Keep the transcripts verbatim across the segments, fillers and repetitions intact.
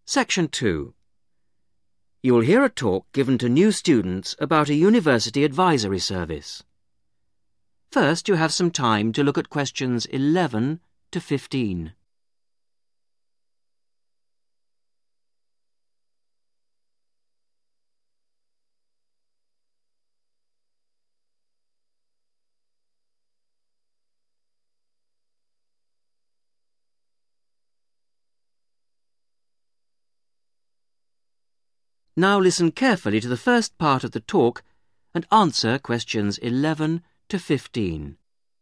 Section two. You will hear a talk given to new students about a university advisory service. First, you have some time to look at questions eleven to fifteen. Now listen carefully to the first part of the talk and answer questions eleven to fifteen.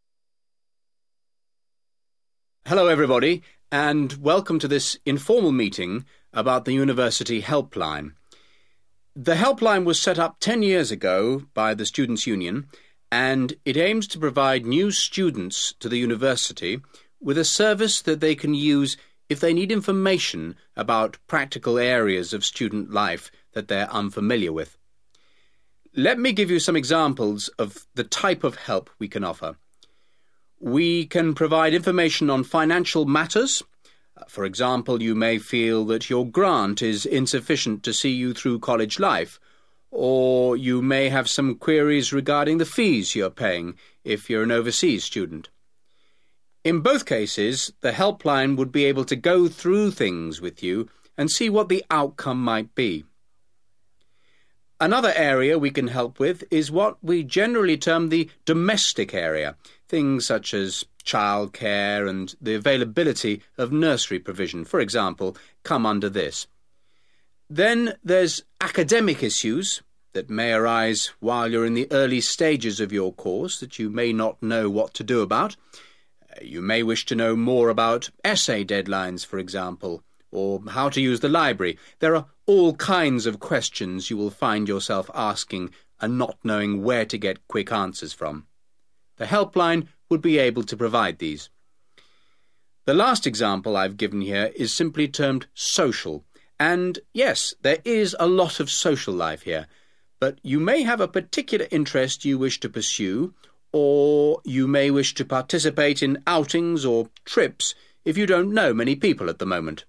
Hello everybody, and welcome to this informal meeting about the University Helpline. The Helpline was set up ten years ago by the Students' Union, and it aims to provide new students to the university with a service that they can use if they need information about practical areas of student life that they're unfamiliar with. Let me give you some examples of the type of help we can offer. We can provide information on financial matters. For example, you may feel that your grant is insufficient to see you through college life, or you may have some queries regarding the fees you're paying if you're an overseas student. In both cases, the helpline would be able to go through things with you and see what the outcome might be. Another area we can help with is what we generally term the domestic area, things such as childcare and the availability of nursery provision, for example, come under this. Then there's academic issues that may arise while you're in the early stages of your course that you may not know what to do about. You may wish to know more about essay deadlines, for example, or how to use the library. There are all kinds of questions you will find yourself asking and not knowing where to get quick answers from. The helpline would be able to provide these. The last example I've given here is simply termed social. And yes, there is a lot of social life here, but you may have a particular interest you wish to pursue, or you may wish to participate in outings or trips if you don't know many people at the moment.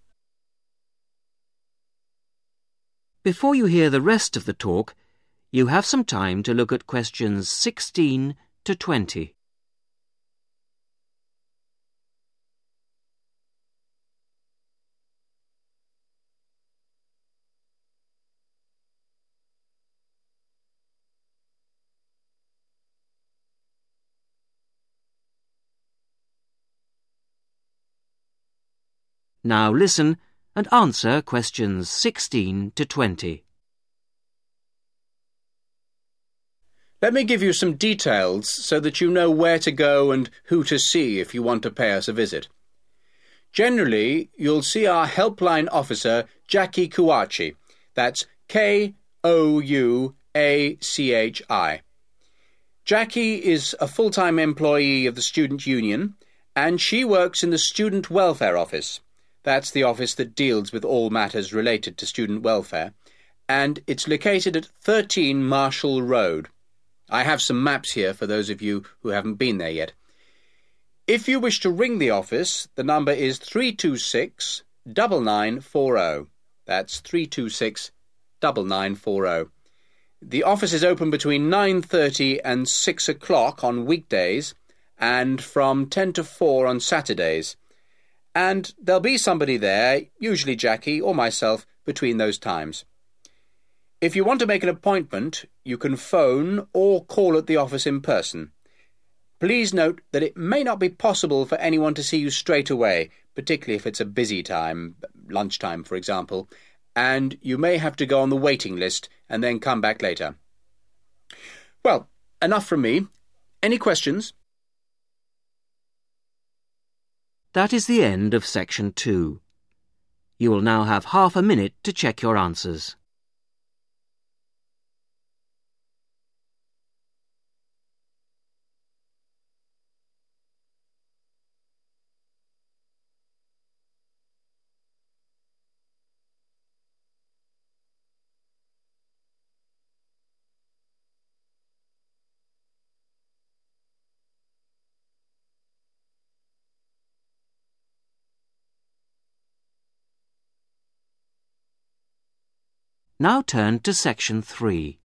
Before you hear the rest of the talk, you have some time to look at questions sixteen to twenty. Now listen and answer questions sixteen to twenty. Let me give you some details so that you know where to go and who to see if you want to pay us a visit. Generally, you'll see our helpline officer, Jackie Kouachi. That's K O U A C H I. Jackie is a full-time employee of the Student Union, and she works in the Student Welfare Office. That's the office that deals with all matters related to student welfare, and it's located at thirteen Marshall Road. I have some maps here for those of you who haven't been there yet. If you wish to ring the office, the number is three two six, nine nine four zero. That's three two six, nine nine four zero. The office is open between nine thirty and six o'clock on weekdays and from ten to four on Saturdays. And there'll be somebody there, usually Jackie or myself, between those times. If you want to make an appointment, you can phone or call at the office in person. Please note that it may not be possible for anyone to see you straight away, particularly if it's a busy time, lunchtime for example, and you may have to go on the waiting list and then come back later. Well, enough from me. Any questions? That is the end of section two. You will now have half a minute to check your answers. Now turn to section three.